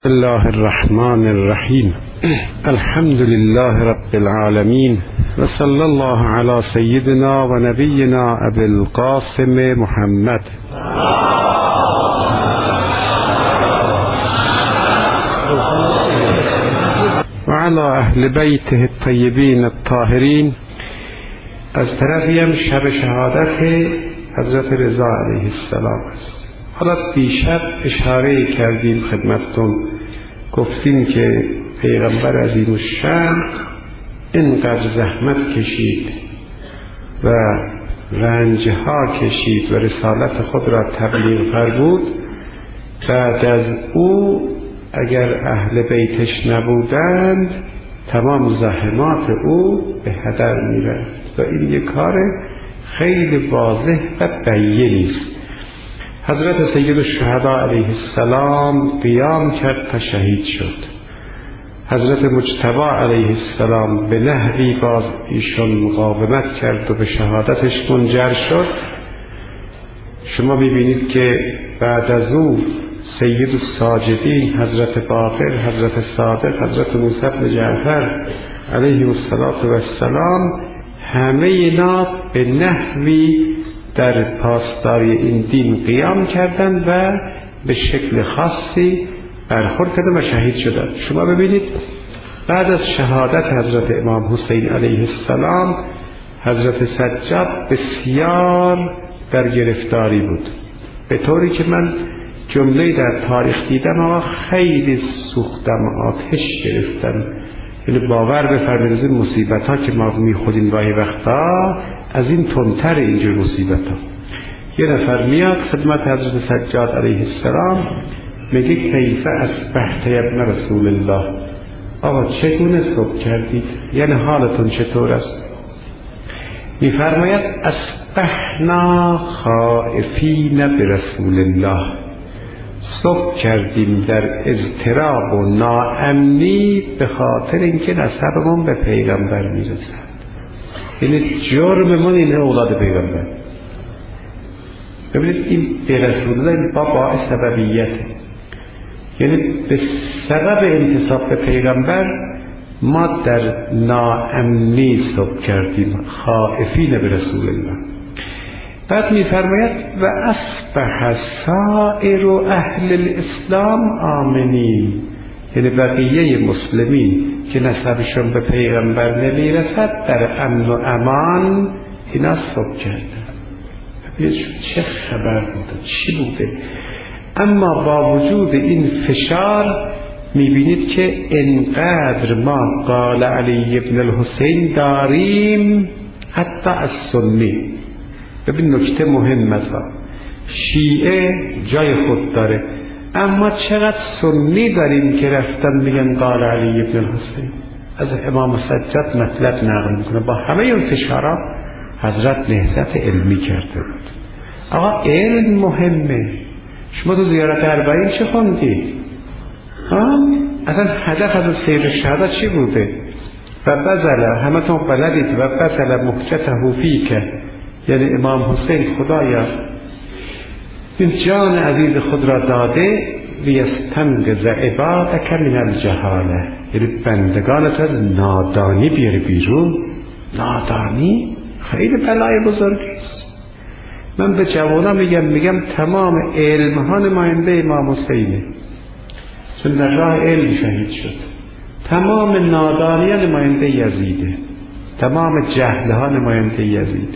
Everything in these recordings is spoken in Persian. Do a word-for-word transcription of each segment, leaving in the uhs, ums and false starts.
بسم الله الرحمن الرحیم. الحمد لله رب العالمین و صلی الله علی سیدنا و نبینا ابی القاسم محمد و علی اهل بیته الطیبین الطاهرین. از طرفی هم شب شهادت حضرت رضا علیه السلام است. حالا دیشب اشاره کردیم خدمتتون، گفتیم که پیغمبر عظیم الشأن اینقدر زحمت کشید و رنجها کشید و رسالت خود را تبلیغ فرمود. بعد از او اگر اهل بیتش نبودند تمام زحمات او به هدر می‌رفت و این یک کار خیلی واضح و بیینی است. حضرت سید الشهدا علیه السلام قیام کرد تا شهید شد. حضرت مجتبی علیه السلام به نحوی باز ایشون مقاومت کرد و به شهادتش منجر شد. شما میبینید که بعد از او سید الساجدین حضرت باقر، حضرت صادق، حضرت موسی بن جعفر علیه السلام همه اینا به نحوی در پاسداری این دین قیام کردند و به شکل خاصی برخورد کردند و شهید شدند. شما ببینید بعد از شهادت حضرت امام حسین علیه السلام حضرت سجاد بسیار در گرفتاری بود، به طوری که من جمله در تاریخ دیدم اما خیلی سوختم، آتش گرفتم. یعنی باور بفرمایید از این مصیبت ها که ما میخوریم گاهی وقتا از این تندتر اینجور مصیبت ها. یه نفر میاد خدمت حضرت سجاد علیه السلام میگه کیف اصبحت یا ابن رسول الله، آقا چگونه صبح کردید، یعنی حالتون چطور است؟ میفرماید اصبحنا خائفین برسول الله، صبح کردیم در اضطراب و ناامنی به خاطر اینکه نسبمون به پیغمبر میرسد. یعنی جرممون اینه اولاد پیغمبر. ببینید این به رسول الله این با باعث سببیته، یعنی به سبب انتصاب به پیغمبر ما در ناامنی صبح کردیم، خائفین به رسول الله. بعد میفرماید و اصبح سائر اهل الاسلام آمنین، یعنی بقیه مسلمین که نسبشون به پیغمبر نمیرسد در امن و امان اینا صبح کردن. ببینید چه خبر بوده، چی بوده. اما با وجود این فشار میبینید که انقدر ما قال علی ابن الحسین داریم حتی از سنی. ببین نکته مهم است، شیعه جای خود داره اما چقدر سنی داریم که رفتن میگن قال علی ابن الحسین. از امام سجاد مطلب نقل میکنه. با همه اون فشارا حضرت نهضت علمی کرده بود. آقا علم مهمه. شما تو زیارت اربعین چه خوندید؟ اصلا هدف از سیر شهادت چی بوده؟ و بذله همه تون بلدید و بذله محجته فیک، یعنی امام حسین خدایا این جان عزیز خود را داده لیستنقذ عبادک من الجهاله، یعنی بندگانت از نادانی بیاره بیرون. نادانی خیلی بلای بزرگی است. من به جوانا میگم میگم تمام علم ها نماینده امام حسینه، چون در راه علم شهید شد. تمام نادانی ها نماینده یزیده، تمام جهل ها نماینده یزیده.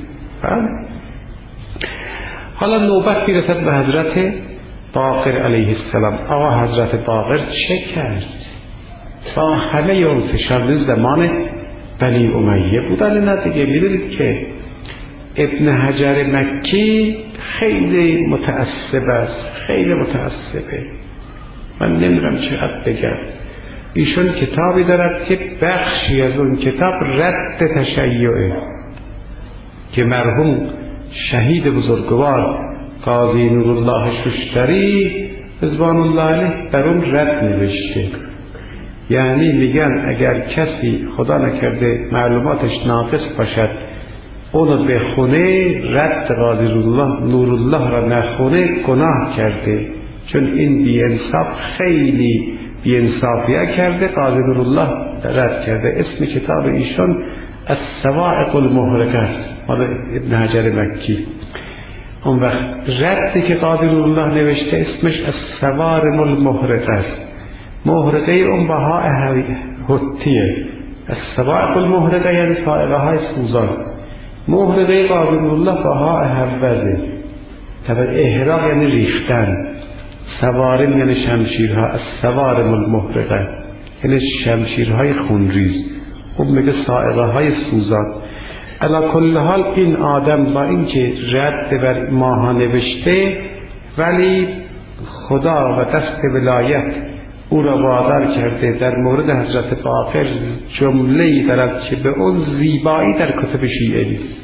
حالا نوبت میرسد به حضرت باقر علیه السلام. آقا حضرت باقر چه کرد؟ با همه اون فشار زمان بنی امیه بودن نه دیگه. میدونید که ابن حجر مکی خیلی متعصب است، خیلی متعصبه. من نمیدونم چقدر بگم. ایشون کتابی دارد که بخشی از اون کتاب رد تشیعه که مرحوم شهید بزرگوار قاضی نورالله شوشتری رضوان الله علیه بر اون رد نوشته. یعنی میگن اگر کسی خدا نکرده معلوماتش ناقص باشد اونو بخونه، رد قاضی نورالله را نخونه گناه کرده، چون این بی انصاف خیلی بی‌انصافیه کرده، قاضی نورالله رد کرده. اسم کتاب ایشون الصواعق المحرقه است، مال ابن حجر مکی. اون وقت ردی که قاضی نورالله نوشته اسمش الصوارم المحرقه است. محرقه اون بها حتیه، الصواعق المحرقه یعنی صاعقه های سوزان. محرقه قاضی نورالله بها حوزه، طبعا احراق یعنی ریختن، سوارم یعنی شمشیرها، الصوارم المحرقه یعنی شمشیرهای خونریز. اون میگه صاعقه های سوزان. علی کل حال این آدم با اینکه رد بر ماها نوشته، ولی خدا و دست ولایت او را وادار کرده در مورد حضرت باقر جمله‌ای دارد که به اون زیبایی در کتب شیعه نیست.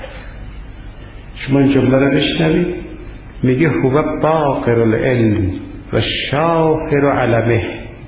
شما این جمله را بشنوید، میگه هو باقر العلم و شاهر علمه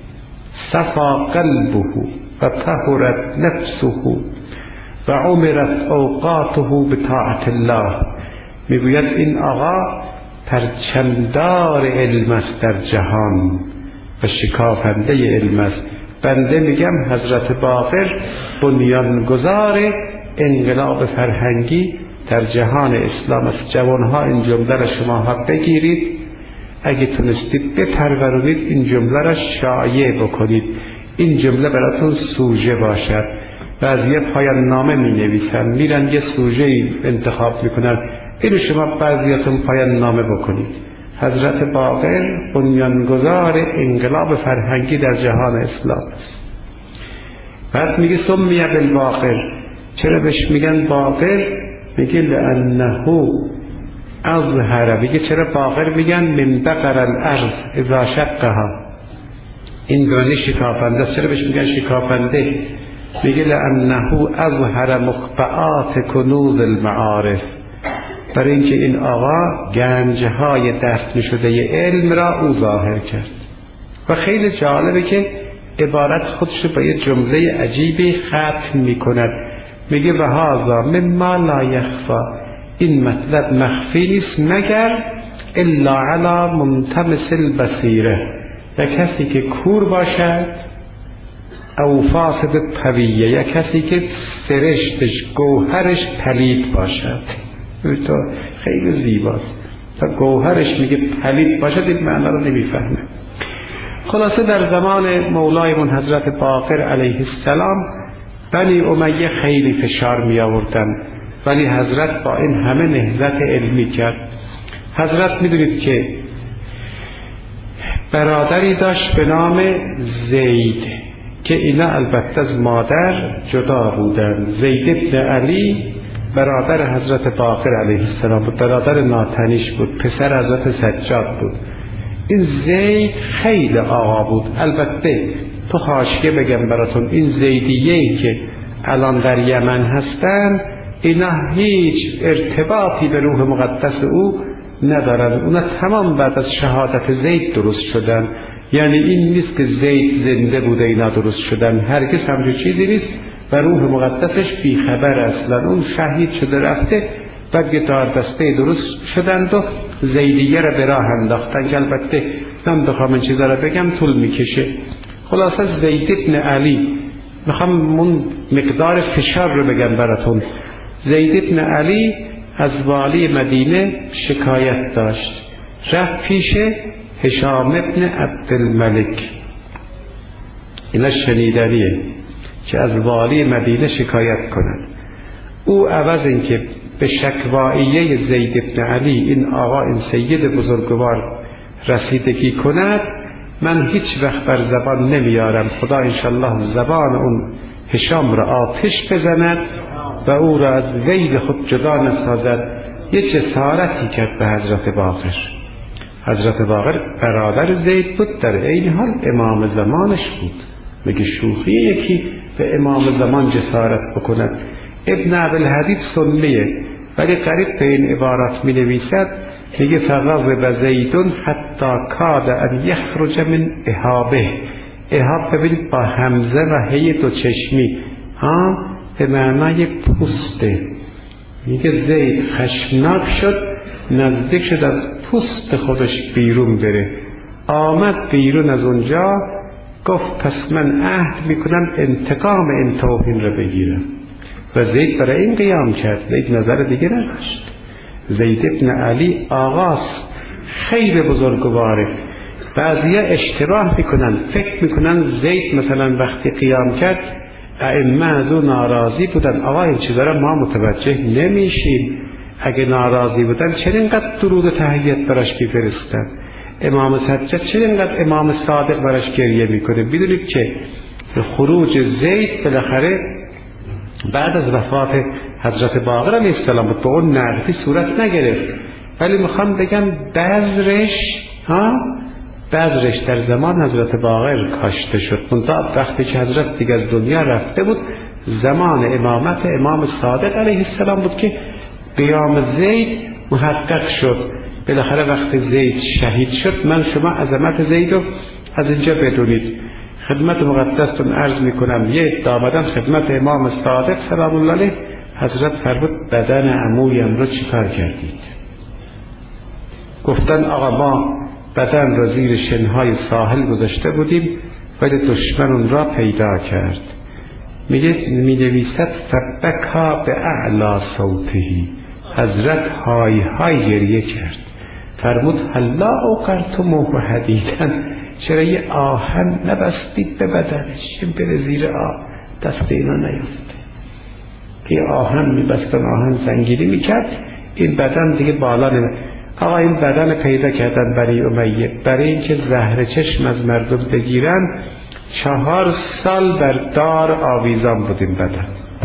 صفا قلبه و طهرت نفسه و عمرت اوقاته بطاعت الله. میگوید این آقا پرچمدار علم است در جهان و شکافنده علم است. بنده میگم حضرت باقر بنیانگذار انقلاب فرهنگی در جهان اسلام است. جوانها این جمله را شما ها بگیرید، اگه تونستید بپرورونید، این جمله را شایع بکنید، این جمله براتون سوژه باشد. بعضی پایان نامه می نویسن، میرن یه سوژه انتخاب میکنن، اینو شما بعضیاتون پایان نامه بکنید. حضرت باقر بنیانگذار انقلاب فرهنگی در جهان اسلام است. بعد میگه سمی بالباقر، چرا بهش میگن باقر؟ میگه لانه اظهر. میگه چرا باقر میگن؟ من بقر الارض اذا شقها، این گونه شکافنده. چرا بهش میگن شکافنده؟ میگه لانه اظهر مخبئات کنوز المعارف، برای اینکه این آقا گنجهای دفن شده علم را او ظاهر کرد. و خیلی جالبه که عبارت خودش با یه جمله عجیبی ختم میکند، میگه و هذا مما لا یخفا، این مطلب مخفی نیست مگر الا علی منطمس البصیره، یا کسی که کور باشد، او فاسد طویه، یا کسی که سرشتش گوهرش پلید باشد. تو خیلی زیباست، تا گوهرش میگه پلید باشد این معنی رو نمیفهمه. خلاصه در زمان مولایمون حضرت باقر علیه السلام بنی امیه خیلی فشار می آوردن، ولی حضرت با این همه نهضت علمی کرد. حضرت میدونید که برادری داشت به نام زید که اینا البته از مادر جدا بودن. زید ابن علی برادر حضرت باقر علیه السلام بود، برادر ناتنیش بود، پسر حضرت سجاد بود. این زید خیلی آقا بود. البته تو حاشیه بگم براتون، این زیدیه‌ای که الان در یمن هستن اینا هیچ ارتباطی به روح مقدس او ندارن، اونا تمام بعد از شهادت زید درست شدن. یعنی این نیست که زید زنده بوده اینا درست شدن، هرگز همچین چیزی نیست و روح مقدسش بیخبر اصلا. اون شهید شده رفته، بعد یه دار دسته درست شدند و زیدیه را به راه انداختن که البته من بخوام این چیزا را بگم طول میکشه. خلاصه زید ابن علی، میخوام اون مقدار فشار رو بگم براتون. زید ابن علی از والی مدینه شکایت داشت، رفت پیش هشام ابن عبدالملک. اینا شنیدنیه که از والی مدینه شکایت کنند. او عوض این که به شکواییه زید ابن علی این آقا این سید بزرگوار رسیدگی کند، من هیچ وقت بر زبان نمیارم، خدا انشالله زبان اون هشام را آتش بزند و او را از ویل خود جدا نسازد. یه جسارتی کرد به حضرت باقر. حضرت باقر برادر زید بود، در عین حال امام زمانش بود. میگه شوخی یکی به امام زمان جسارت بکند. ابن عبدالحدید سنیه ولی قریب به این عبارات می نویسد، میگه فغضب زیدون حتی کاد ان یخرج من اهابه. اهاب ببینید با همزه و هی دو چشمی، ها به معنای پوسته. میگه زید خشمناک شد، نزدیک شد از پوست خودش بیرون بره. آمد بیرون از اونجا، گفت پس من عهد میکنم انتقام این توهین رو بگیرم. و زید برای این قیام کرد. زید نظر دیگه نداشت. زید ابن علی آغاست، خیلی بزرگواره. بعضیا اشتباه میکنن، فکر میکنن زید مثلا وقتی قیام کرد ائمه از او ناراضی بودن. آقا این چیزا رو ما متوجه نمیشیم. اگه ناراضی بودن چرا اینقدر درود و تحیت براش میفرستن؟ امام سجاد چرا اینقدر امام صادق براش گریه میکنه؟ بدونید که خروج زید بالاخره بعد از وفات حضرت باقر علیه السلام بود، به اون نقدی صورت نگرفت. ولی میخوام بگم بذرش ها بذرش در زمان حضرت باقر کاشته شد. منتها وقتی که حضرت دیگه از دنیا رفته بود، زمان امامت امام صادق علیه السلام بود که قیام زید محقق شد. بالاخره وقتی زید شهید شد، من شما عظمت زید رو از اینجا بدونید. خدمت مقدستون عرض میکنم، یه ادعا آمدن خدمت امام صادق سلام الله علیه، حضرت فرمود بدن عمویم رو چیکار کردید؟ گفتن آقا ما بدن را زیر شنهای ساحل گذاشته بودیم ولی دشمن اون را پیدا کرد. میگه می نویسد فبکا به اعلا صوتهی، حضرت های های گریه کرد. فرمود هلا اوقرتموه حدیدن، چرا یه آهن نبستید به بدنش بره زیر آب، دست اینا نیفته. یه آهن میبستن، آهن زنگیری میکرد، این بدن دیگه بالا نمید. آقا این بدن پیدا کردن برای امیه برای اینکه زهر چشم از مردم بگیرن. چهار سال بر دار آویزان بودیم بدن،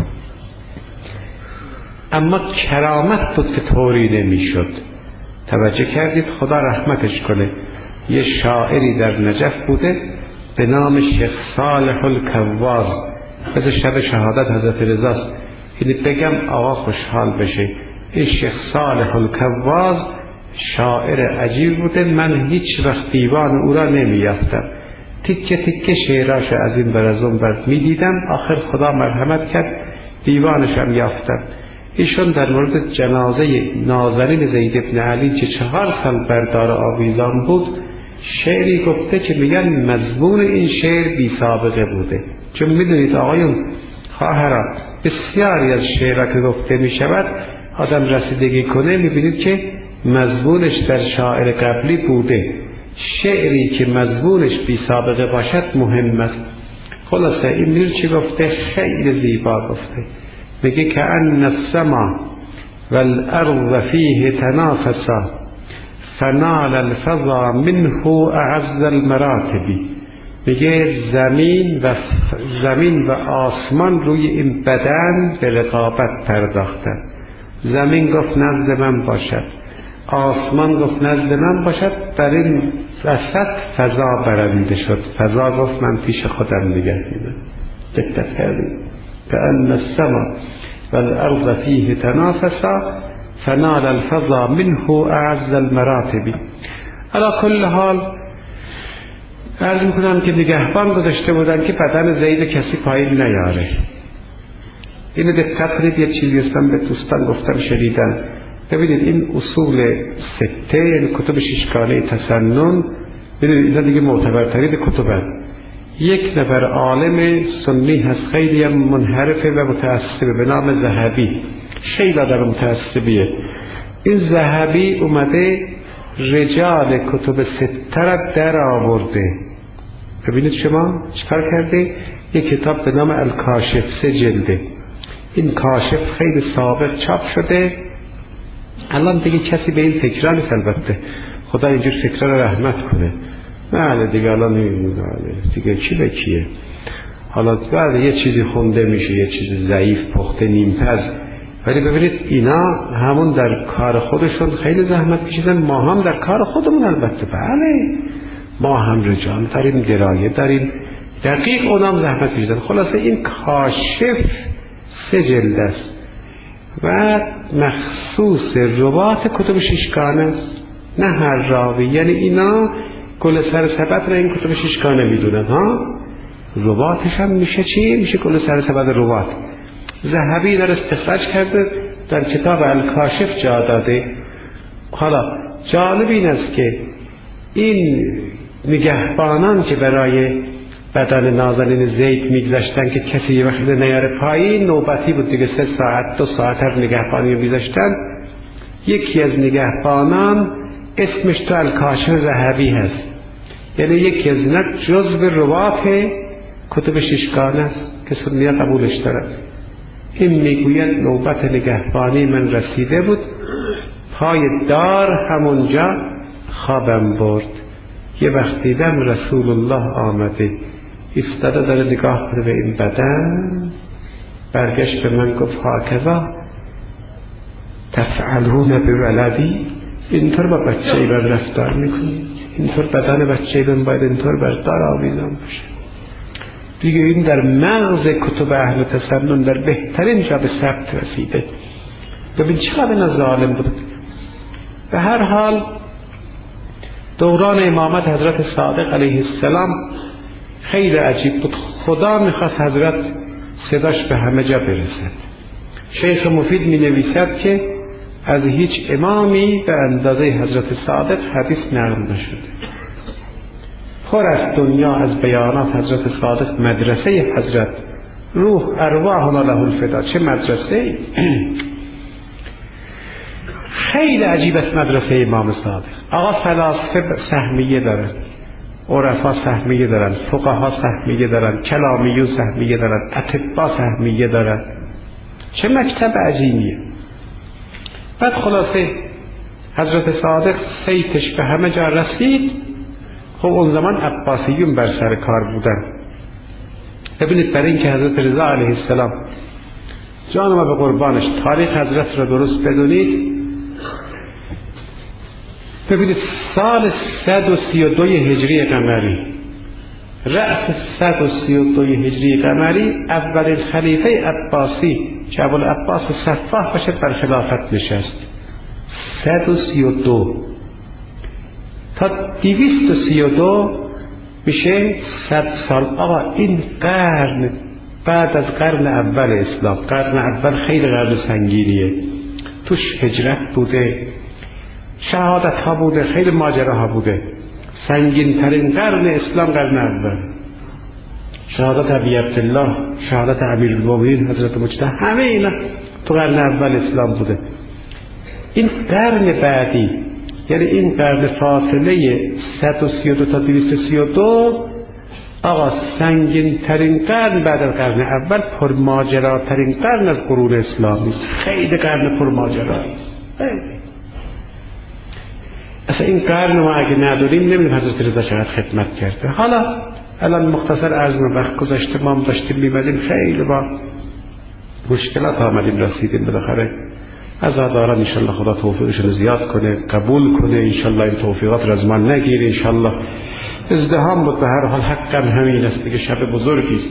اما کرامت بود که طوری نمیشد. توجه کردید؟ خدا رحمتش کنه. یه شاعری در نجف بوده به نام شیخ صالح الکواز، از شب شهادت حضرت رضاست. اینی بگم آقا خوشحال بشه. این شیخ صالح الکواز شاعر عجیب بوده. من هیچ وقت دیوان او را نمیافتم، تیکه تیکه شعراش از این بر از اون بر میدیدم. آخر خدا مرحمت کرد، دیوانش هم یافتم. ایشون در مورد جنازه نازنین زید ابن علی که چهار سال بردار آویزان بود شعری گفته که میگن مضمون این شعر بی سابقه بوده. چون میدونید آقایون خواهران، بسیاری از شعرها که گفته میشود آدم رسیدگی کنه میبینید که مضمونش در شاعر قبلی بوده. شعری که مضمونش بی سابقه باشد مهم است. خلاصه این میر چی گفته؟ خیلی زیبا گفته. میگه که ان السما والارض فیه تنافسا فنال الفضا منه اعز المراتب. میگه زمین و زمین و آسمان روی این بدن به رقابت پرداختن. زمین گفت نزد من باشد، آسمان گفت نزد من باشد. در این وسط فضا برنده شد. فضا گفت من پیش خودم نگه میدم. دقت کردید؟ کأن السما والارض فیه تنافسا فنال الفضا منه اعز المراتب. علی کل حال عرض میکنم که نگهبان گذاشته بودن که بدن زید کسی پایین نیاره. اینو دقت کنید. یه چیزی هستم به دوستان گفتم شنیدن. ببینید این اصول سته، یعنی کتب ششگانه تسنن، ببینید اینا دیگه معتبرترین کتبن. یک نفر عالم سنی هست خیلی هم منحرفه و متعصبه به نام ذهبی. خیلی آدم متعصبیه. این ذهبی اومده رجال کتب سته را در آورده. ببینید شما چکار کرده؟ یک کتاب به نام الکاشف، سه جلده. این کاشف خیلی سابق چاپ شده. الان دیگه کسی به این فکرها نیست. البته خدا اینجور فکرها رو رحمت کنه. نه دیگه الان دیگه چی به کیه. حالا بعد یه چیزی خونده میشه، یه چیزی ضعیف پخته نیمپز. ولی ببینید اینا همون در کار خودشون خیلی زحمت کشیدن. ما هم در کار خودمون البته بله ما هم رجال داریم، درایه داریم، دقیق اونام زحمت کشیدن. خلاصه این کاشف سه جلد است و مخصوص روات کتب ششگانه است، نه هر راوی. یعنی اینا گل سر سبد را این کتب ششگانه میدونن ها. رواتش هم میشه چی؟ میشه گل سر سبد روات. ذهبی در استخراج کرده در کتاب الکاشف جا داده. حالا جالب این است که این نگهبانان که برای بدن نازنین زید میگذاشتن که کسی یه وقت نیاره پایین، نوبتی بود دیگه، سه ساعت دو ساعت هر نگهبانی رو میذاشتن. یکی از نگهبانان اسمش تو الکاشف ذهبی هست، یعنی یکی از اینا جزو روات کتب ششگانه است که سنیه قبولش دارد. این میگوید نوبت نگهبانی من رسیده بود، پای دار همونجا خوابم برد. یه وقت دیدم رسول الله آمده ایستاده داره نگاه کنه به این بدن، برگشت به من گفت هاکذا تفعلون بولدی، اینطور با بچه ای من رفتار میکنید، اینطور بدن بچه ای من باید اینطور بردار آویزان باشه. دیگه این در مغز کتب اهل تسنن در بهترین جا به ثبت رسیده. ببین چقدر اینا ظالم بود. به هر حال دوران امامت حضرت صادق علیه السلام خیلی عجیب بود. خدا میخواست حضرت صداش به همه جا برسد. شیخ مفید می نویسد که از هیچ امامی به اندازه حضرت صادق حدیث نقل نشده. پر از دنیا از بیانات حضرت صادق، مدرسه حضرت، روح ارواحنا له الفدا، چه مدرسه. خیلی عجیب است مدرسه امام صادق. آقا فلاسفه سهمیه دارن، عرفا سهمیه دارن، فقها سهمیه دارن، کلامیون سهمیه دارن، اطباء سهمیه دارن. چه مکتب عجیبیه. بعد خلاصه حضرت صادق سیتش به همه جا رسید. خب اون زمان عباسیون بر سر کار بودن. ببینید برای اینکه حضرت رضا علیه السلام جان ما به قربانش تاریخ حضرت را درست بدونید، ببینید سال صد و سی و دو هجری قمری، رأس صد و سی و دو هجری قمری، اولین خلیفه عباسی که ابوالعباس صفاح باشه بر خلافت نشست. صد و سی و دو تا دویست و سی و دو میشه صد سال. آقا این قرن بعد از قرن اول اسلام، قرن اول خیلی قرن سنگینیه، توش هجرت بوده، شهادت ها بوده، خیلی ماجره ها بوده. سنگین ترین قرن اسلام قرن اول، شهادت ابی عبدالله، شهادت امیرالمومنین حضرت مجتبی، همه اینا تو قرن اول اسلام بوده. این قرن بعدی، یعنی این قرن فاصله صد و سی و دو تا دویست و سی و دو، آقا سنگین ترین قرن بعد از قرن اول، پرماجرا ترین قرن از قرون اسلامی، خیلی قرن پرماجرایی. اصلا این قرن ما اگه نداریم نمیدونیم حضرت رضا چقدر خدمت کرده. حالا الان مختصر عرض من وقت گذاشته، ما هم داشتیم میمدیم، خیلی با مشکلات آمدیم رسیدیم بالاخره. عزاداران انشالله خدا توفیقشون زیاد کنه، قبول کنه، انشالله این توفیقات را از ما نگیره. انشالله ازدهام بود، به هر حال حقا همین است دیگه، شب بزرگی است.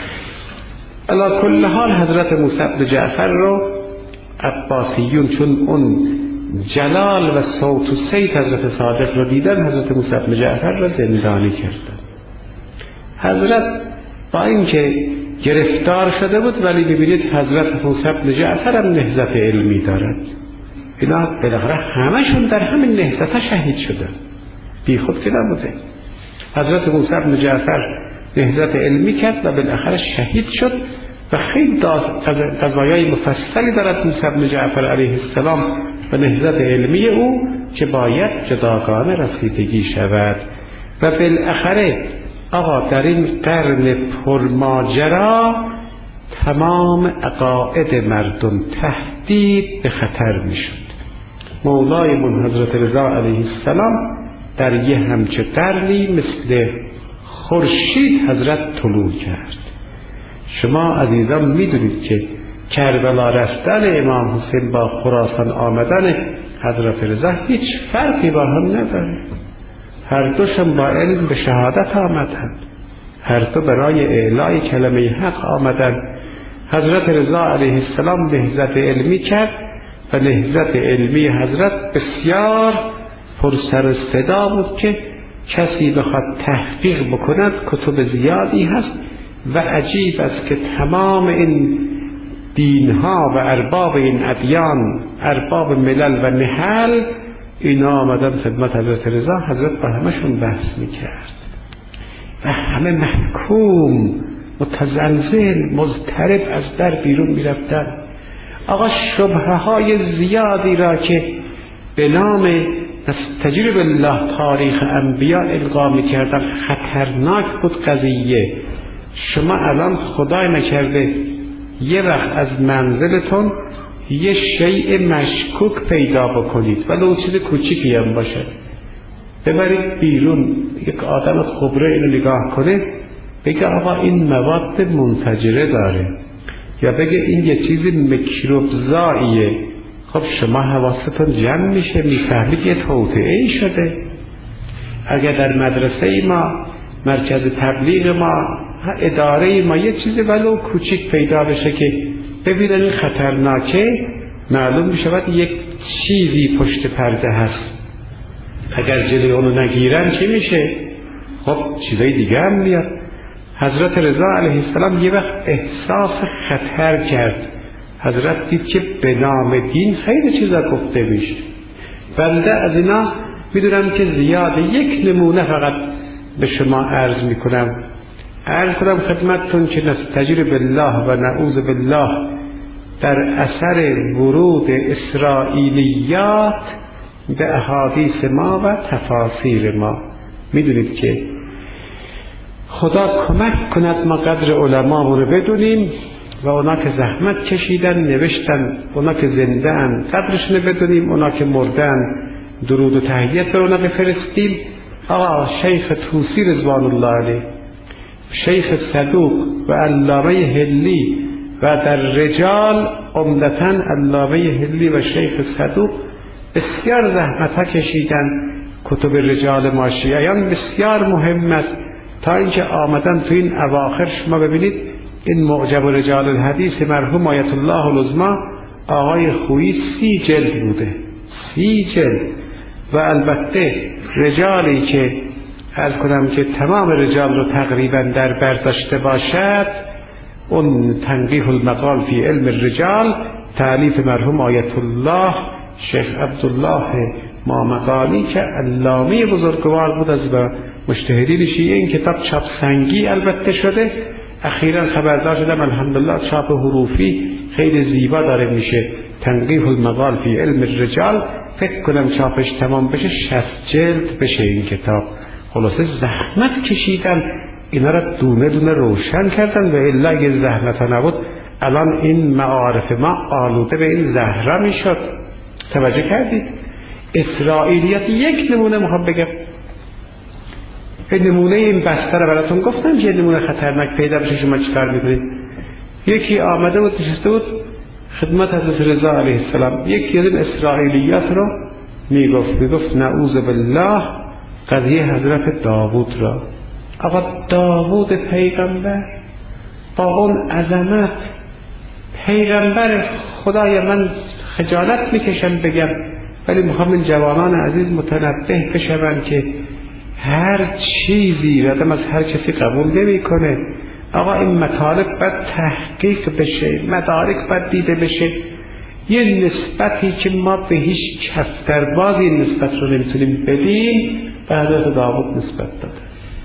علی کل حال حضرت موسی بن جعفر رو عباسیون چون اون جلال و صوت و صیت حضرت صادق رو دیدن، حضرت موسی بن جعفر رو زندانی کردن. حضرت با اینکه گرفتار شده بود ولی ببینید حضرت موسی بن جعفر هم نهضت علمی دارد. اینا بالاخره همشون در همین نهضت شهید شدن، بی خود که نبوده. حضرت موسی بن جعفر نهضت علمی کرد و بالاخره شهید شد و خیلی قضایای مفصلی دارد موسی بن جعفر علیه السلام و نهضت علمی او که باید جداگانه رسیدگی شود. و بالاخره آقا در این قرن پرماجرا تمام عقاید مردم تهدید به خطر می شد. مولای من حضرت رضا علیه السلام در یه همچه قرنی مثل خورشید حضرت طلوع کرد. شما عزیزان می دونید که کربلا رفتن امام حسین با خراسان آمدن حضرت رضا هیچ فرقی با هم نداره. هر دوشم با علم به شهادت آمدند، هر دو برای اعلای کلمه حق آمدند. حضرت رضا علیه السلام نهضت علمی کرد و نهضت علمی حضرت بسیار پرسر و صدا بود که کسی بخواد تحقیق بکند کتب زیادی هست و عجیب است که تمام این دینها و ارباب این ادیان، ارباب ملل و نحل، اینا آمدن خدمت حضرت رضا، حضرت با همشون بحث میکرد. و همه محکوم متزلزل مضطرب از در بیرون میرفتن. آقا شبهه های زیادی را که به نام نستجیر بالله تاریخ انبیاء القا میکردن خطرناک بود قضیه. شما الان خدای نکرده یه وقت از منزلتون یه شیء مشکوک پیدا بکنید ولو چیز کوچیکی هم باشه، ببرید بیرون، یک آدم خبره اینو نگاه کنه بگه آقا این مواد منفجره داره، یا بگه این یه چیز میکروبزاییه. خب شما حواستون جمع میشه، میفهمید یه توطئه ای شده. اگر در مدرسه ما، مرکز تبلیغ ما، اداره ما یه چیزی ولو کوچیک پیدا بشه که ببینن این خطرناکه، معلوم میشود یک چیزی پشت پرده هست. اگر جلوی اونو نگیرن چی میشه؟ خب چیزای دیگه هم میاد. حضرت رضا علیه السلام یه وقت احساس خطر کرد. حضرت دید که به نام دین خیلی چیزا گفته میشه. بنده از اینا میدونم که زیاده، یک نمونه فقط به شما عرض میکنم. عرض کنم خدمتتون که نستجیر بالله و نعوذ بالله در اثر ورود اسرائیلیات به احادیث ما و تفاسیر ما میدونید که خدا کمک کند ما قدر علما رو بدونیم و اونا که زحمت کشیدن نوشتن، اونا که زنده ان قدرشون بدونیم، اونا که مردن درود و تحیت به اونا بفرستیم. آقا شیخ طوسی رضوان الله علیه، شیخ صدوق و علامه هلی و در رجال عمدتاً علامه هلی و شیخ صدوق بسیار زحمت ها کشیدن. کتب رجال ما شیعیان بسیار مهم است، تا اینکه آمدن تو این اواخر شما ببینید این معجم رجال الحدیث مرحوم آیت الله العظمی آقای خویی سی جلد بوده، سی جلد. و البته رجالی که عرض کنم که تمام رجال رو تقریبا در بر داشته باشد، اون تنقیح المقال فی علم الرجال تألیف مرحوم آیت الله شیخ عبدالله مامقانی که علامه بزرگوار بود از مجتهدین شیعه، این کتاب چاپ سنگی البته شده، اخیرا خبردار شدم الحمدلله چاپ حروفی خیلی زیبا داره میشه. تنقیح المقال فی علم الرجال فکر کنم چاپش تمام بشه شصت جلد بشه این کتاب. خلاصه زحمت کشیدن اینا را دونه دونه روشن کردن و الا اگه زحمت ها نبود الان این معارف ما آلوده به این زهره میشد. توجه کردید؟ اسرائیلیات یک نمونه میخوام بگم، به نمونه این بستر براتون گفتم که نمونه خطرناک پیدا بشه شما چیکار میکنید. یکی آمده بود نشسته بود خدمت حضرت رضا علیه السلام، یکی از این اسرائیلیات رو میگفت میگفت نعوذ بالله قضیه حضرت داوود را. آقا داوود پیغمبر با اون عظمت، پیغمبر خدای من خجالت میکشم بگم، ولی میخوام این جوانان عزیز متنبه بشون که هر چیزی آدم از هر کسی قبول نمیکنه. آقا این مطالب باید تحقیق بشه، مدارک باید دیده بشه. یه نسبتی که ما به هیچ کفتربازی نسبت رو نمیتونیم بدیم به حضرت داوود نسبت داده.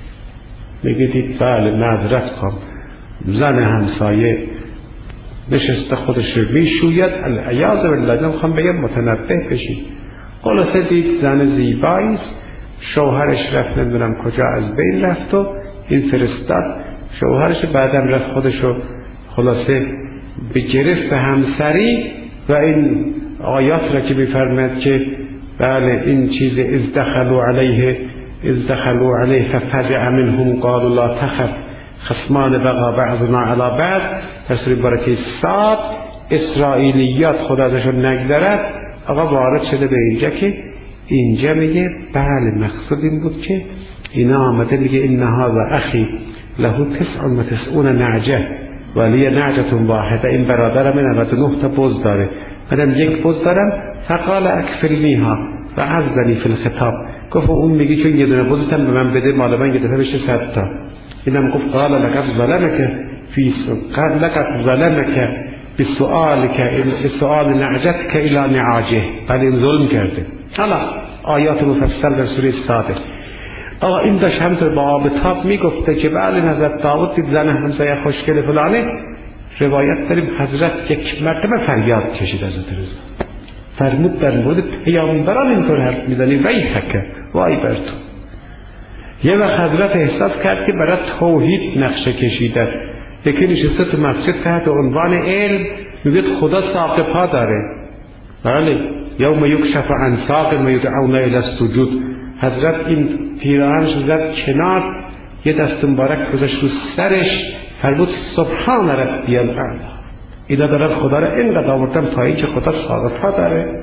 میگید بله معذرت خواهم، زن همسایه نشسته خودش رو میشوید، العیاذ بالله. نمیخوام بگم متنبه بشید. خلاصه دید زن زیبایی است، شوهرش رفت نمیدونم کجا از بین رفت و این فرستاد شوهرش، بعدم رفت خودشو خلاصه به گرفت همسری و این آیات را که میفرماید که بله این چیز از دخلوا علیه از دخلوا علیه ففزع منهم قالوا لا تخف خصمان بغى بعضنا علی بعض، در سوره برکه صاد اسرائیلیات خدا ازشون نگذرد. آقا وارد شده به اینجا که اینجا میگه بله مقصود این بود که اینا آمده میگه انها و اخی له تسع و تسعون نعجه ولی نعجه واحده، این برادرم نود و نه تا بز داره، منم یک بز دارم. فقال اکفلنیها و عزنی فی الخطاب، گفت اون میگه چون یه دونه بزتم به من بده مال من یه دفعه بشه صد تا. اینم گفت قال لقد ظلمك فی قال لقد ظلمك بسؤالك بسؤال نعجتك الى نعاجه، بله این ظلم کرده. حالا آیات مفصل در سوره صاد. آقا این داشت همطور با آب تاب میگفته که بله حضرت داود دید زن همسایه خوشگل فلانه. روایت داریم حضرت یک مرتبه فریاد کشید حضرت رضا، فرمود در مورد پیامبران اینطور حرف میزنی وای حکه وای بر تو. یه وقت حضرت احساس کرد که برای توحید نقشه کشیده، یکی نشسته تو مسجد تحت عنوان علم میگه خدا ساق پا داره. بله یوم یکشف عن ساق و یدعون الی السجود. حضرت این پیراهنش زد کنار، یه دست مبارک گذاشت رو سرش، فرمود سبحان ربی الاعلی. اینا دارن خدا را اینقدر آوردن تا اینکه خدا ساق پا داره.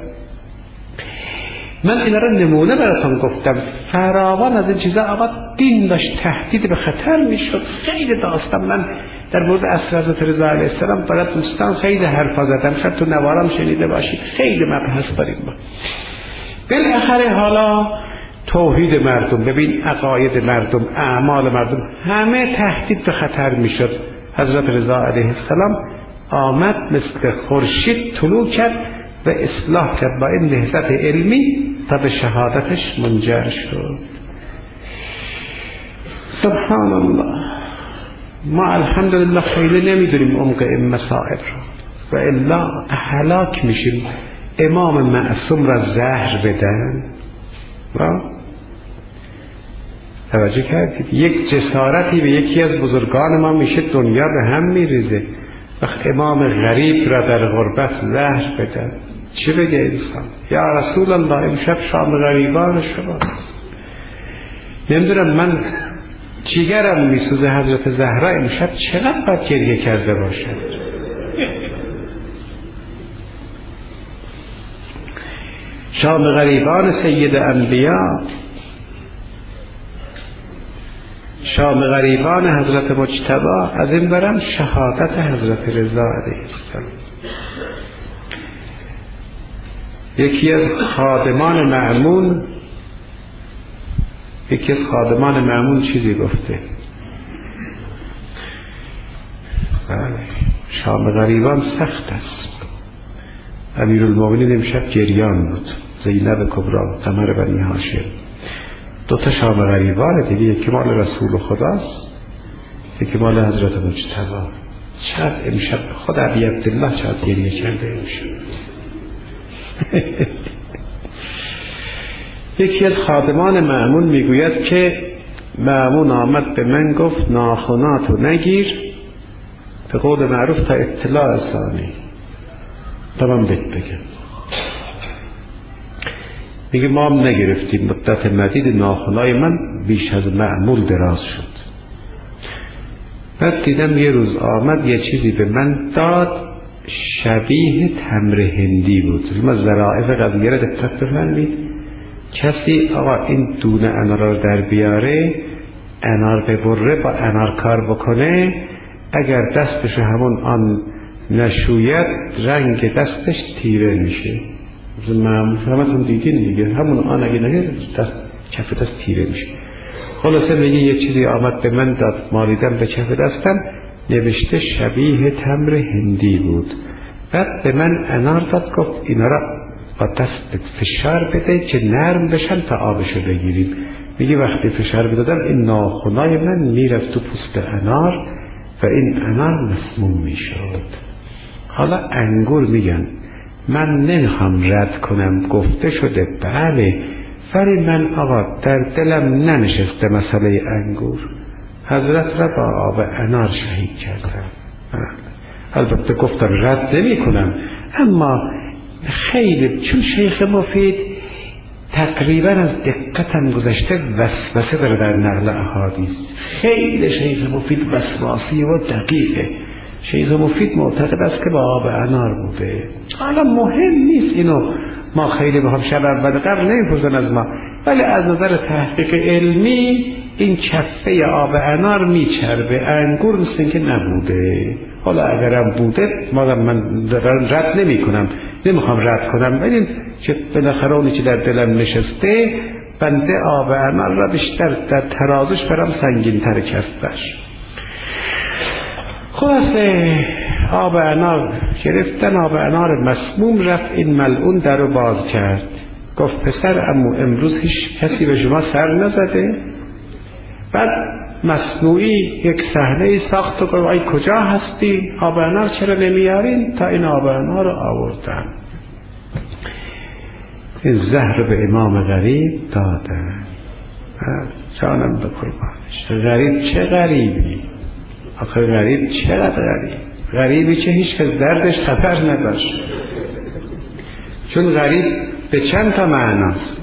من اینا را نمونه براتون گفتم، فراوان از این چیزا. آقا دین داشت تهدید به خطر میشد. خیلی داستان من در مورد عصر حضرت رضا علیه السلام برای دوستان خیلی حرفا زدم، شاید تو نوارم شنیده باشید، خیلی مبحث داریم ما. بالاخره حالا توحید مردم، ببین عقاید مردم، اعمال مردم، همه تهدید به خطر میشد. حضرت رضا علیه السلام آمد مثل خورشید طلوع کرد و اصلاح کرد با این نهضت علمی تا به شهادتش منجر شد. سبحان الله. ما الحمدلله خیلی نمیدونیم عمق این مسائل رو و الا هلاک میشیم. امام معصوم را زهر بدن، توجه کردید؟ یک جسارتی به یکی از بزرگان ما میشه دنیا به هم میریزه. وقت امام غریب را در غربت زهر بدن، چی بگه انسان؟ یا رسول الله امشب شام غریبان شماست. نمیدونم من جیگرم میسوزه حضرت زهرا امشب چقدر باید گریه کرده باشد. شام غریبان سید انبیا، شام غریبان حضرت مجتبی، از این برم شهادت حضرت رضا علیه السلام. یکی از خادمان مأمون یکی از خادمان مأمون چیزی گفته، بله شام غریبان سخت است. امیرالمومنین امشب گریان بود، زینب کبرا، قمر بنی هاشم، دو تا شام غریبان دیگه، یکی مال رسول خداست، یکی مال حضرت مجتبی. شاید امشب خود عبی عبدالله شاید گریه کرده امشب. یکی از خادمان مأمون میگوید که مأمون آمد به من گفت ناخناتو نگیر، به قول معروف تا اطلاع ثانی تا من بهت بگم. میگه ما هم نگرفتیم، مدت مدید ناخنای من بیش از معمول دراز شد. بعد دیدم یه روز آمد یه چیزی به من داد شبیه تمر هندی بود. ما ذرائف قضیه را دقت بفرمایید. کسی آقا این دونه انار رو در بیاره، انار ببره، با انار کار بکنه، اگر دستش همون آن نشوید رنگ دستش تیره میشه. همتون دیدین دیگه، همون آن اگه نگه دست کف دست تیره میشه. خلاصه میگه یه چیزی آمد به من داد، مالیدم به کف دستم، نوشته شبیه تمر هندی بود. بعد به من انار داد، گفت اینا را با دست فشار بده که نرم بشن تا آبشو بگیریم. میگه وقتی فشار بدادم این ناخنای من میرفت تو پوست انار و این انار مسموم میشد. حالا انگور میگن، من نمیخوام رد کنم، گفته شده بله، ولی من آقا در دلم ننشسته مسئله انگور. حضرت را با آب انار شهید کردم. البته گفتم رد نمی کنم، اما خیلی چون شیخ مفید تقریبا از دقتم گذشته وسوسه داره در نقل احادیث. خیلی شیخ مفید وسواسی و دقیقه. شیخ مفید معتقد است که با آب انار بوده. حالا مهم نیست اینو ما خیلی به هم شب اول قبل نمیپرسن از ما، ولی از نظر تحقیق علمی این کفه آب انار میچربه، انگور مثل که نبوده. حالا اگرم بوده ما من رد نمی کنم، نمیخوام رد کنم، ببینید که بالاخره اونی که در دلم نشسته، بنده آب انار را بیشتر در ترازش برم سنگین تر کفش. خلاصه آب انار گرفتن، آب انار مسموم رفت. این ملعون در رو باز کرد، گفت پسر امو امروز هیچ کسی به شما سر نزده؟ بعد مصنوعی یک صحنه ای ساخت و گفت ای کجا هستی؟ آب انار چرا نمیارین؟ تا این آب انار رو آوردن. این زهر به امام غریب دادن. جانم به قربانش. غریب چه غریبی؟ آخه غریب چقدر غریب؟ غریبی که هیچ کس دردش خبر نداشت. چون غریب به چند تا معناست.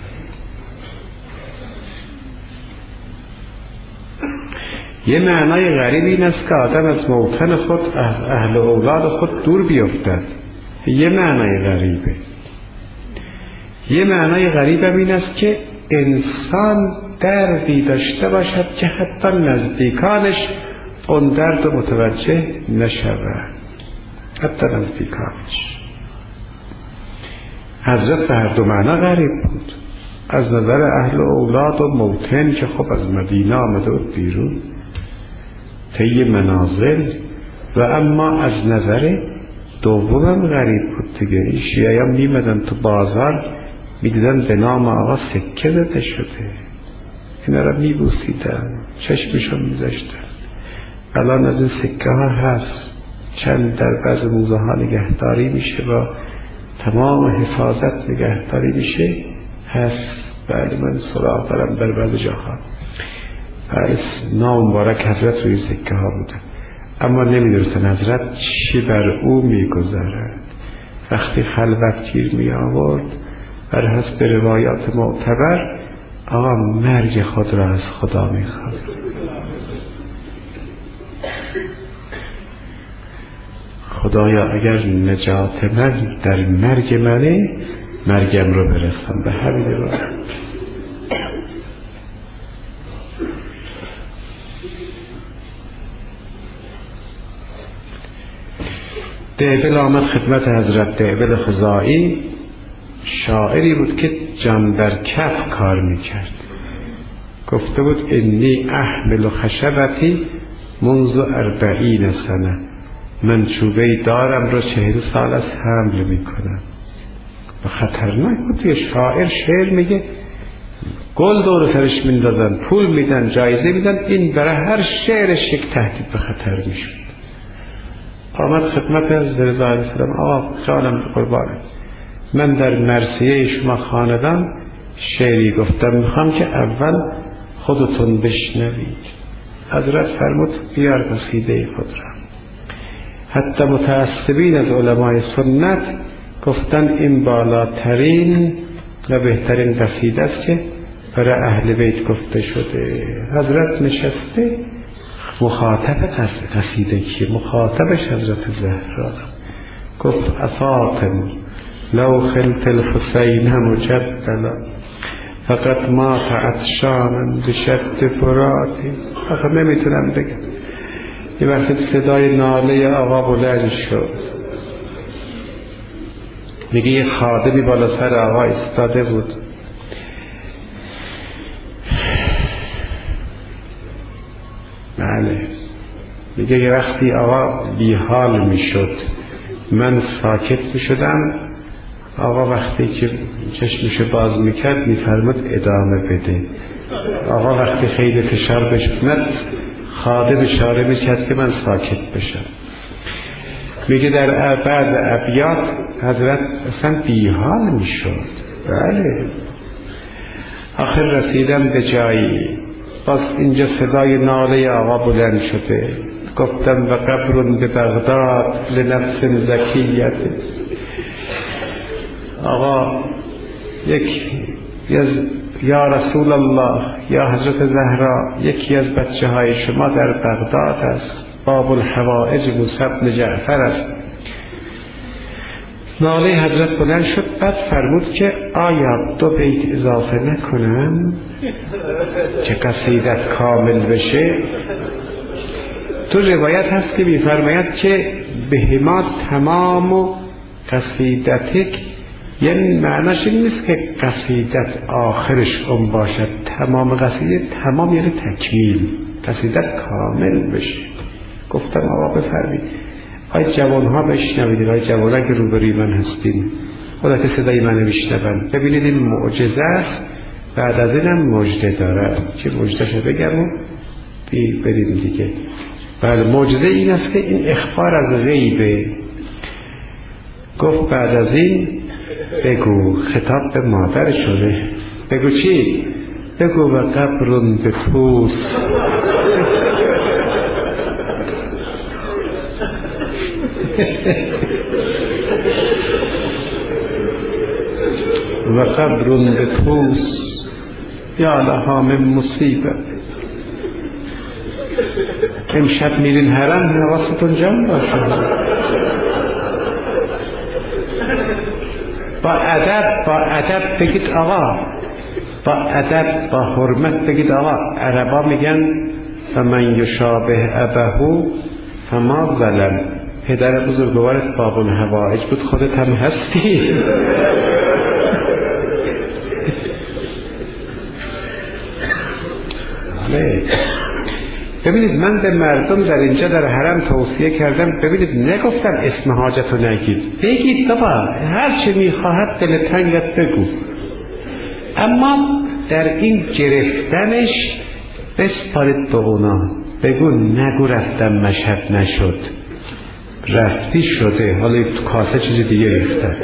یه معنای غریب این است که آدم از موطن خود، از اهل و اولاد خود دور بیفتد. یه معنای غریبه. یه معنای غریب هم این است که انسان دردی داشته باشد که حتی نزدیکانش اون درد متوجه نشود، حتی نزدیکانش. حضرت به هر دو معنا غریب بود. از نظر اهل و اولاد و موطن که خب از مدینه آمده بود بیرون طی منازل، و اما از نظر دومم غریب بود دیگه. این شیعه هم میمدن تو بازار میدیدن به نام آقا سکه زده شده، اینا را میبوسیدن، چشمشون میذاشتن. الان از این سکه ها هست، چند در بعض موزه ها نگهداری میشه و تمام حفاظت نگهداری میشه هست. بله من سراغ دارم در بعض جاها. بله نام مبارک حضرت روی سکه ها بوده، اما نمیدونستن حضرت چی بر او میگذرد. وقتی خلوت گیر می آورد بر حسب روایات معتبر آقا مرگ خود را از خدا می خواست. خدایا اگر نجات من در مرگ منه، مرگم رو برسم به همین رو. دعبل آمد خدمت حضرت. دعبل خزاعی شاعری بود که جان در کف کار میکرد. گفته بود انی احمل خشبتی منذ اربعین سنه، من چوبه دارم رو چهل سال از حمل میکنم. و خطرناک بود. یه شاعر شعر میگه گل دور سرش میندازن، پول میدن، جایزه میدن، این برای هر شعرش یک تهدید به خطر میشد. آمد خدمت از رضا علیه السلام. آقا جانم قربانه، من در مرثیه شما خاندان شعری گفتم، میخوام که اول خودتون بشنوید. حضرت فرمود بیار قصیده خود را. حتی متعصبین از علمای سنت گفتن این بالاترین و بهترین قصیده است که برای اهل بیت گفته شده. حضرت نشسته، مخاطب قصیده که مخاطبش حضرت زهرا. گفت افاطم لو خلت الحسین مجدلا فقط مات عطشانا بشد فراتی. آخه نمیتونم بگم. یه وقت صدای ناله آقا بلند شد، میگه یه خادمی بالا سر آقا ایستاده بود. بله میگه یه وقتی آقا بیحال میشد من ساکت میشدم، آقا وقتی که چشمشو باز میکرد میفرمود ادامه بده. آقا وقتی خیلی فشار بشد خادم اشاره میکرد که من ساکت بشم. میگه در بعد ابیات حضرت اصلا بیحال میشد. بله آخر رسیدم به جایی، باز اینجا صدای ناله آقا بلند شده. گفتم و قبر به بغداد لنفس زکیت. آقا یک یا رسول الله، یا حضرت زهرا، یکی از بچه های شما در بغداد است، باب الحوائج موسی بن جعفر است. ناله حضرت بلند شد. بعد فرمود که آیا دو بیت اضافه نکنم که قصیدت کامل بشه؟ تو روایت هست که میفرماید که بهما تمام قصیدتک، یعنی معناش این نیست که قصیدت آخرش اون باشد، تمام قصیده، تمام یعنی تکمیل، قصیدت کامل بشه. گفتم آقا بفرمید. آی جوان ها بشنوید، آی جوان ها که روبروی من هستین، خدا که صدای من بشنون، ببینید این معجزه است بعد از اینم مژده داره که مژدهشو بگم و بی بریم دیگه. بله معجزه این است که این اخبار از غیبه. گفت بعد از این بگو، خطاب به مادر شده، بگو چی؟ بگو و قبرون به توس و قبرون به توس یا لها من مصیبت. امشب میرین حرم، حواستون جمع باشه، با ادب با ادب بگید آقا، با ادب با حرمت بگید آقا. عربا میگن و من یشابه ابهو فما ظلم. پدر بزرگوارت باب الحوائج بود، خودت هم هستی. ببینید من به مردم در اینجا در حرم توصیه کردم، ببینید نگفتم اسم حاجت رو نگید، بگید بابا هر چه میخواهد دل تنگت بگو، اما در این گرفتنش بسپارید به اونا. بگو نگو رفتم مشهد نشد، رفتی شده، حالا تو کاسه چیز دیگه ریختن.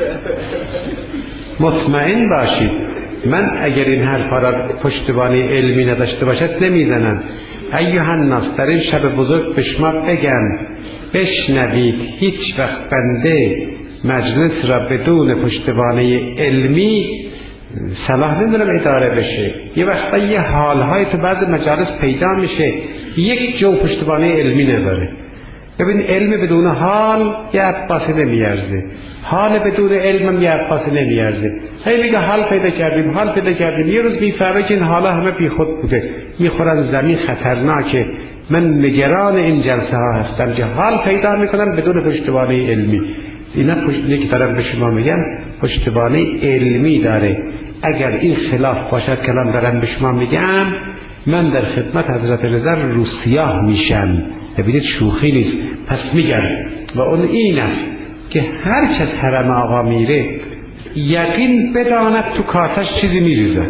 مطمئن باشید من اگر این حرفا را پشتوانه علمی نداشته باشد نمیزنم. ایها الناس، در این شب بزرگ به شما بگم بشنوید، هیچ وقت بنده مجلس را بدون پشتوانه علمی صلاح ندارم اداره بشه. یه وقتا یه حالهای تو بعض مجالس پیدا میشه یک جو پشتوانه علمی نداره. ببین علم بدون حال یه عباسی نمیارزه، حال بدون علم هم یه عباسی نمیارزه. هی میگه حال پیدا کردیم حال پیدا کردیم، یه روز میفهمه که این حالا همه بی خود بوده، میخورن زمین خطرناکه. من نگران این جلسه ها هستم که حال پیدا میکنم بدون پشتوانه علمی. اینا پشتوانه که دارم به شما میگم پشتوانه علمی داره. اگر این خلاف باشد کلام دارم به شما میگم، من در خدمت حضرت رضا روسیاه میشم. ببینید شوخی نیست. پس میگم و اون این است که هر کس حرم آقا میره یقین بداند تو کاسش چیزی میریزه.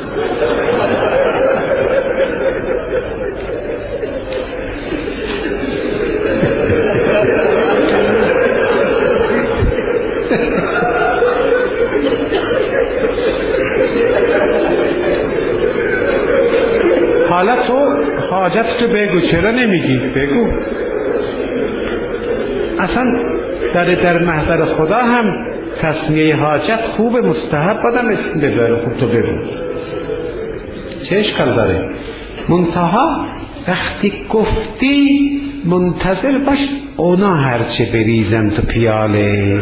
حالا تو حاجت تو بگو، چرا نمیگی؟ بگو. اصلا در در محضر خدا هم تسمیه حاجت خوب، مستحب آدم اسم ببره. خوب تو بگو، چه اشکال داره؟ منتها وقتی گفتی منتظر باش اونا هرچه بریزن تو پیاله.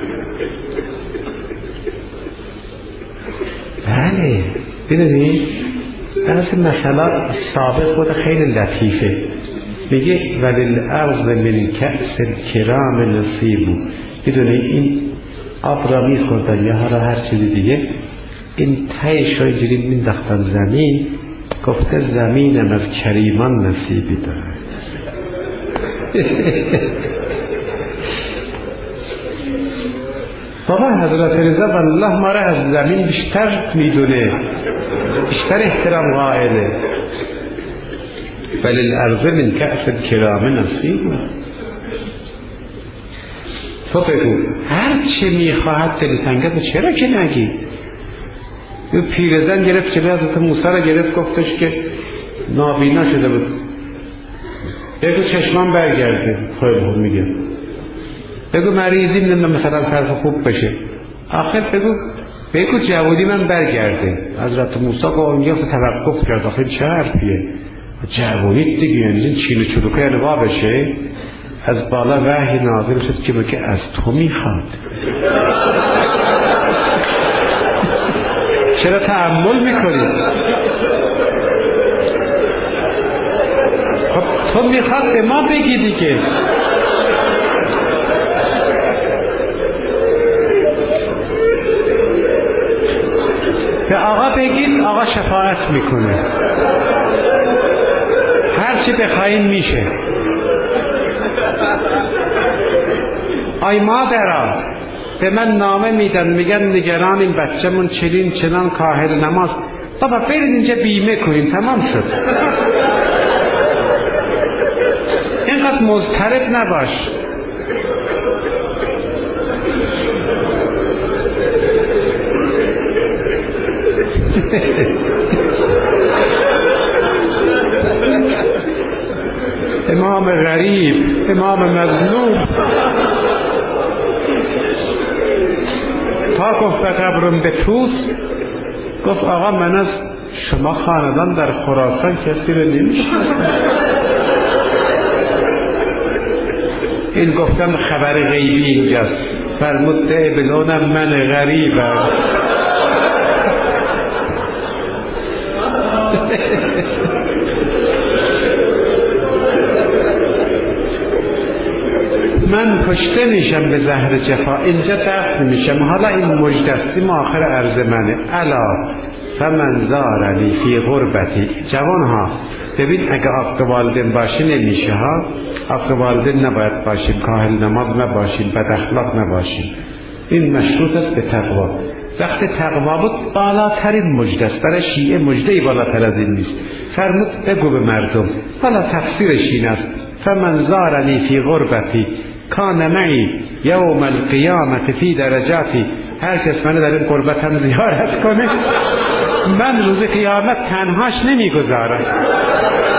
بله ببینید درست مثلا سابق بود خیلی لطیفه، میگه وللارض من کأس الکرام نصیب. میدونی این آب را میخوردن یا هر هر چیز دیگه، این تهش رو اینجوری مینداختن زمین، گفته زمینم از کریمان نصیبی دارد. بابا حضرت رضا والله ما را از زمین بیشتر میدونه، بیشتر احترام قائله. ولی الارض من کأس الکرام نصیب. تو بگو هر چه میخواهد دلتنگت، چرا که نگی؟ یه پیرزن گرفت جلوی حضرت موسی را گرفت، گفتش که نابینا شده بود، بگو چشمان برگرده. خیلی میگه بگو مریضیم نمیدونم مثلا طرف خوب بشه. آخر بگو بگو جوادی من برگرده. حضرت موسی با اون یه توقف کرد. آخر چه حرفیه؟ جوادی دیگه یعنی چین و چلوکه انوا بشه. از بالا وحی نازل شد که بگه از تو میخواد. چرا تأمل میکنی؟ خب تو میخواد به ما بگی دیگه. به آقا بگید، آقا شفاعت میکنه، هر چی بخواین میشه. آی مادرها به من نامه میدن، میگن نگران این بچه‌مون چنین چنان کاهل نماز. بابا برید اینجا بیمه کنیم تمام شد. اینقدر مضطرب نباش. امام غریب، امام مظلوم تا گفت به قبرم به توس، گفت آقا من از شما خاندان در خراسان کسی رو نمیشناسم. این گفتم خبر غیبی اینجاست. فرمود ده بدونم من غریبم. من کشته میشم به زهر جفا، اینجا دفن میشم. حالا این مجدستی آخر عرض منه. الا فمن زارنی فی غربتی. جوان ها ببین، اگه عاق والدین باشه نمیشه ها. عاق والدین نباید باشیم، کاهل نماز نباشیم، بد اخلاق نباشیم. این مشروط است به تقوا. وقتی تقوا بود بالاترین مجده است. برای شیعه مجده‌ای بالاتر از این نیست. فرمود بگو به مردم، حالا تفسیرش این است: فمن زارنی فی غربتی کان معی یوم القیامت فی درجاتی. هر کس منو در این غربتم زیارت کنه من روز قیامت تنهاش نمیگذارم.